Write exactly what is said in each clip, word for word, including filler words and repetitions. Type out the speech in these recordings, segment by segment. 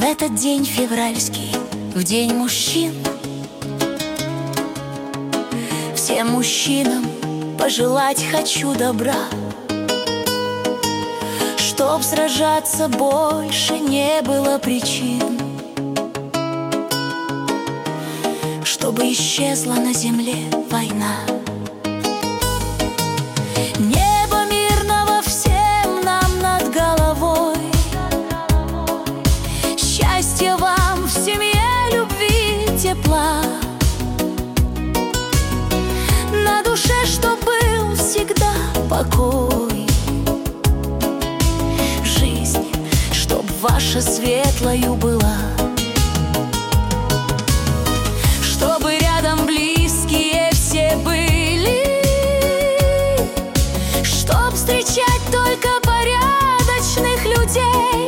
этот день февральский, в день мужчин, всем мужчинам пожелать хочу добра, чтоб сражаться больше не было причин, чтобы исчезла на земле война. Небо мирного всем нам над головой, счастья вам в семье, любви, тепла, на душе чтоб был всегда покой, жизнь чтоб ваша светлою была, чтобы рядом близкие все были, чтоб встречать только порядочных людей,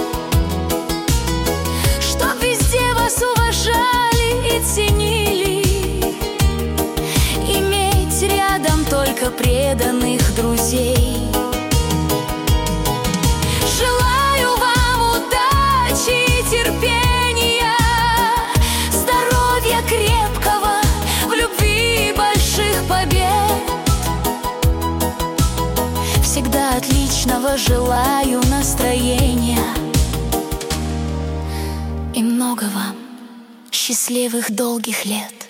чтоб везде вас уважали и ценили, иметь рядом только преданных друзей. Желаю вам удачи и терпения, здоровья крепкого, в любви больших побед. Всегда отличного желаю настроения и много вам счастливых долгих лет.